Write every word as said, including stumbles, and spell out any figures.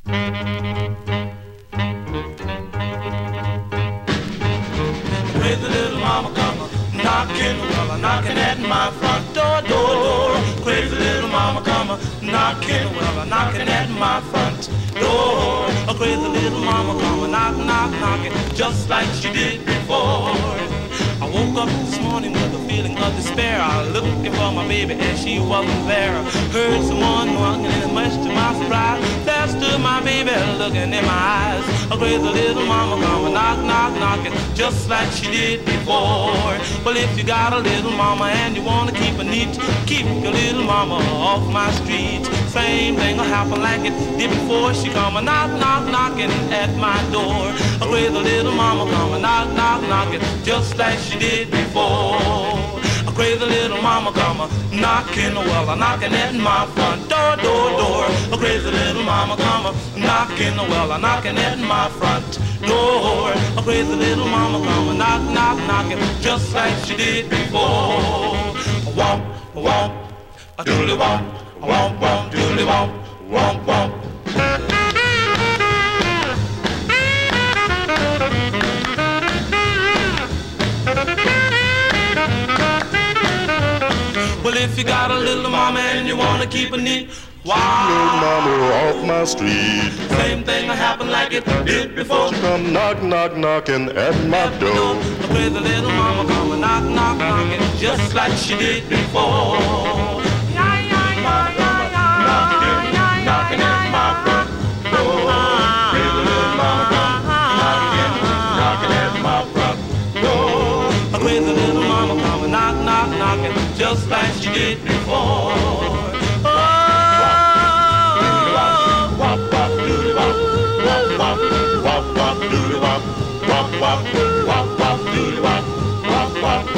Crazy little mama come knocking, well, knocking at my front door, door, door. Crazy little mama come knocking, well, knocking at my front door. A crazy little mama come knock, knock, knocking, just like she did before. I woke up this morning with a feeling of despair. I was looking for my baby and she wasn't there. Heard someone knocking and much to my surprise, there stood my baby looking in my eyes. A crazy little mama come knock, knock, knocking, just like she did before. Well, if you got a little mama and you wanna keep her neat, keep your little mama off my street. Same thing will happen like it did before. She come a knock, knock, knocking at my door. A crazy little mama come a knock, knock, knocking, just like she did before. A crazy little mama come a knocking, well, a knocking at my front door, door, door. A crazy little mama come a knocking, well, a knocking at my front door. A crazy little mama come a knock, knock, knocking, just like she did before. A womp, a womp, a doodly womp, a womp, womp, doodly womp, womp, womp. Well, if you got a little mama and you wanna keep her neat, wow, little mama off my street. Same thing will happen like it did before. She come knock, knock, knocking at my door. A crazy little mama come a knock, knock, knocking, just like she did before. Yeah, yeah, yeah, yeah, yeah. Knocking, knocking at my front door. Crazy little mama come knocking, knocking at my front door. A crazy little mama come a knock, knock, knocking, just like she did before. Oh, Wop, wop, doodly wop, wop, wop, wop, wop, doodly wop, wop, wop, wop, wop, doodly wop, wop, wop.